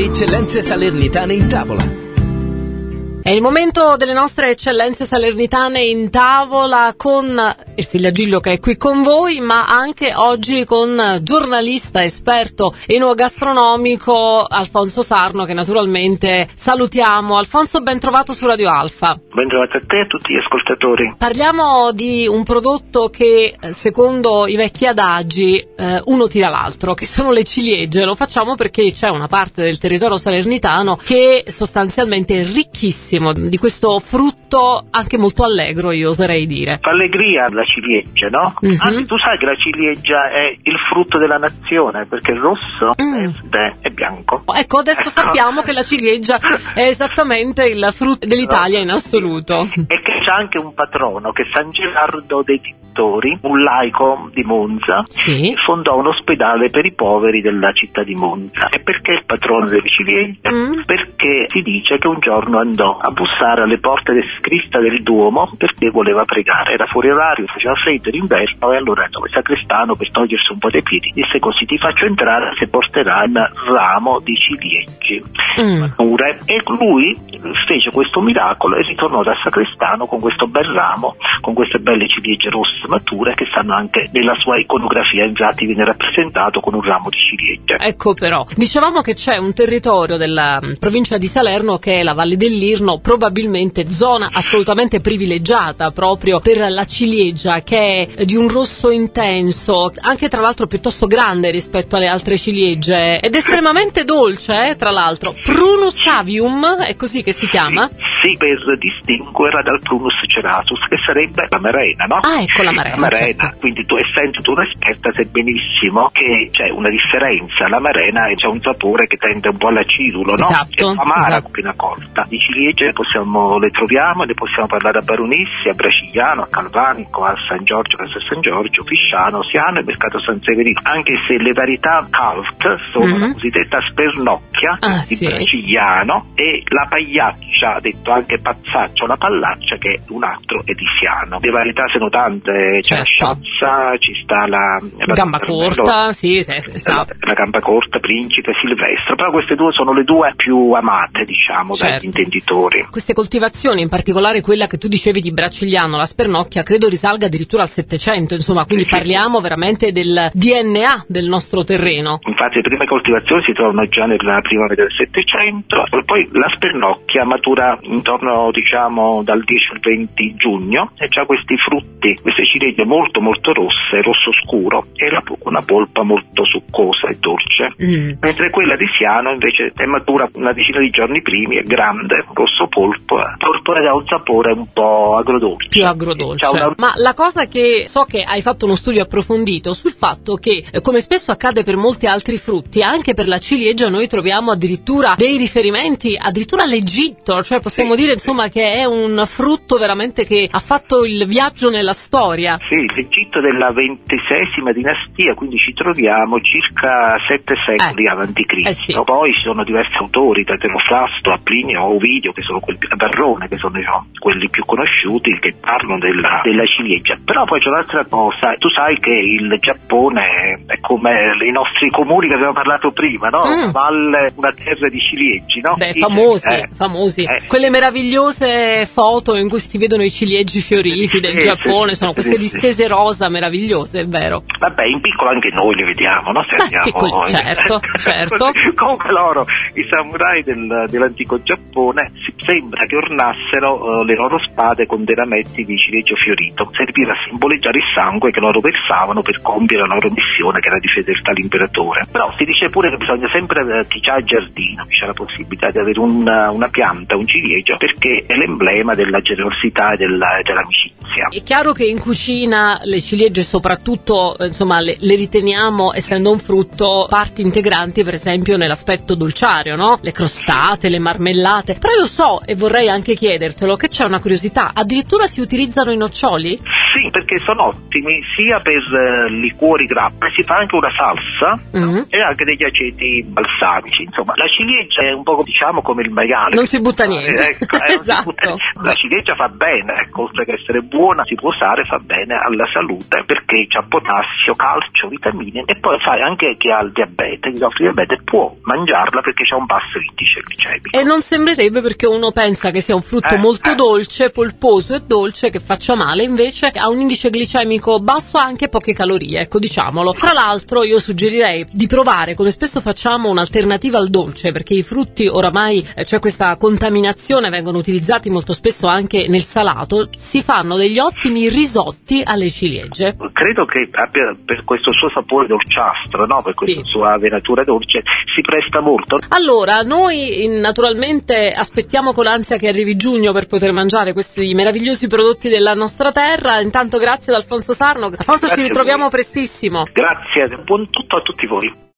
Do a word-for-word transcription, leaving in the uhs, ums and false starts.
Eccellenze salernitane in tavola. È il momento delle nostre eccellenze salernitane in tavola con Ersilia Giglio, che è qui con voi, ma anche oggi con giornalista esperto enogastronomico Alfonso Sarno, che naturalmente salutiamo. Alfonso, ben trovato su Radio Alfa. Ben trovato a te e a tutti gli ascoltatori. Parliamo di un prodotto che, secondo i vecchi adagi, eh, uno tira l'altro, che sono le ciliegie. Lo facciamo perché c'è una parte del territorio salernitano che sostanzialmente è ricchissima di questo frutto, anche molto allegro, io oserei dire. Fa allegria la ciliegia, no? Mm-hmm. Anzi, tu sai che la ciliegia è il frutto della nazione, perché il rosso mm. è, è bianco. Ecco, adesso sappiamo che la ciliegia è esattamente il frutto dell'Italia in assoluto. E che c'è anche un patrono, che è San Gerardo dei Pittori, un laico di Monza, sì. che fondò un ospedale per i poveri della città di Monza. E perché il patrono delle ciliegie? Mm. Perché si dice che un giorno andò a bussare alle porte del sacrista del Duomo perché voleva pregare. Era fuori orario, faceva freddo d'inverno, e allora andò il sacrestano per togliersi un po' dei piedi. Disse così: ti faccio entrare se porterai un ramo di ciliegie mm. mature. E lui fece questo miracolo e ritornò dal sacrestano con questo bel ramo, con queste belle ciliegie rosse mature che stanno anche nella sua iconografia. Infatti viene rappresentato con un ramo di ciliegie. Ecco, però dicevamo che c'è un territorio della provincia di Salerno che è la Valle dell'Irno, probabilmente zona assolutamente privilegiata proprio per la ciliegia, che è di un rosso intenso, anche tra l'altro piuttosto grande rispetto alle altre ciliegie, ed estremamente dolce, eh, tra l'altro. Prunus savium, è così che si chiama? Sì, per distinguerla dal Prunus cerasus, che sarebbe la marena, no? Ah, ecco la marena. La marena, certo. Quindi tu, essendo tu un'esperta, sai benissimo che c'è una differenza. La marena c'ha un sapore che tende un po' all'acidulo, no? Esatto, è amara, esatto. appena colta. Di ciliegie possiamo, le troviamo, ne possiamo parlare a Baronissi, a Bracigliano, a Calvanico, a San Giorgio, a San Giorgio, Fisciano, Siano e Mercato San Severino. Anche se le varietà cult sono mm-hmm. la cosiddetta spernocchia ah, di sì. Bracigliano e la pagliaccia, detto anche pazzaccia o la pallaccia, che è un altro è di Siano. Le varietà sono tante, c'è certo. la sciazza, ci sta la, la gamba corta, sì, sì, esatto. la, la gamba corta, principe, silvestre, però queste due sono le due più amate, diciamo, certo. dagli intenditori. Queste coltivazioni, in particolare quella che tu dicevi di Bracigliano, la spernocchia, credo risalga addirittura al Settecento, insomma, quindi sì, parliamo sì. veramente del D N A del nostro terreno. Infatti le prime coltivazioni si trovano già nella prima metà del Settecento, poi la spernocchia matura intorno, diciamo, dal dieci al venti giugno e c'ha questi frutti, queste ciliegie molto molto rosse, rosso scuro, e la, una polpa molto succosa e dolce, mm. mentre quella di Siano invece è matura una decina di giorni primi, è grande, rosso polpo, porpora da un sapore un po' agrodolce. Più agrodolce. Una... Ma la cosa che so che hai fatto uno studio approfondito sul fatto che, come spesso accade per molti altri frutti, anche per la ciliegia noi troviamo addirittura dei riferimenti addirittura all'Egitto, cioè possiamo sì, dire insomma sì. che è un frutto veramente che ha fatto il viaggio nella storia. Sì, l'Egitto della ventiseiesima dinastia, quindi ci troviamo circa sette secoli eh. avanti Cristo. Eh sì. Poi ci sono diversi autori, da Teofrasto a Plinio a Ovidio, che sono quelli, a Varrone, che sono diciamo, quelli più conosciuti, che parlano della, della ciliegia. Però poi c'è un'altra cosa, tu sai che il Giappone è come i nostri comuni che abbiamo parlato prima, no? Mm. Valle, una terra di ciliegi, no? Beh, Dice, famosi, eh, famosi. Eh. Quelle meravigliose foto in cui si vedono i ciliegi fioriti del sì, Giappone, sì, sono sì, queste sì, distese sì. rosa meravigliose, è vero. Vabbè, in piccolo anche noi le vediamo, no? Se Beh, andiamo, piccoli, certo, certo. Comunque loro, i samurai del, dell'antico Giappone, si sembra che ornassero uh, le loro spade con dei rametti di ciliegio fiorito. Serviva a simboleggiare il sangue che loro versavano per compiere la loro missione, che era di fedeltà all'imperatore. Però si dice pure che bisogna sempre uh, chi c'ha il giardino, chi c'ha la possibilità di avere una, una pianta, un ciliegio, perché è l'emblema della generosità e della, dell'amicizia. È chiaro che in cucina le ciliegie soprattutto, insomma, le, le riteniamo, essendo un frutto, parti integranti, per esempio nell'aspetto dolciario, no? Le crostate, le marmellate. Però io so, e vorrei anche chiedertelo, che c'è una curiosità, addirittura si utilizzano i noccioli? Sì, perché sono ottimi sia per uh, liquori grappa, si fa anche una salsa mm-hmm. e anche degli aceti balsamici. Insomma, la ciliegia è un po' diciamo come il maiale. Non si butta niente. Ecco, eh, esatto. butta niente. La ciliegia fa bene, ecco, oltre che essere buona, si può usare, fa bene alla salute perché c'ha potassio, calcio, vitamine e poi sai anche chi ha il diabete, chi soffre di diabete può mangiarla perché c'è un basso indice glicemico. E non sembrerebbe perché uno pensa che sia un frutto eh, molto eh. dolce, polposo e dolce che faccia male, invece ha un indice glicemico basso, anche poche calorie, ecco, diciamolo. Tra l'altro io suggerirei di provare, come spesso facciamo, un'alternativa al dolce, perché i frutti oramai eh, c'è questa contaminazione, vengono utilizzati molto spesso anche nel salato, si fanno degli ottimi risotti alle ciliegie. Credo che abbia, per questo suo sapore dolciastro, no? Per questa sì. sua venatura dolce, si presta molto. Allora, noi in, naturalmente aspettiamo con ansia che arrivi giugno per poter mangiare questi meravigliosi prodotti della nostra terra. Intanto grazie ad Alfonso Sarno. Alfonso, grazie, ci ritroviamo prestissimo. Grazie, buon tutto a tutti voi.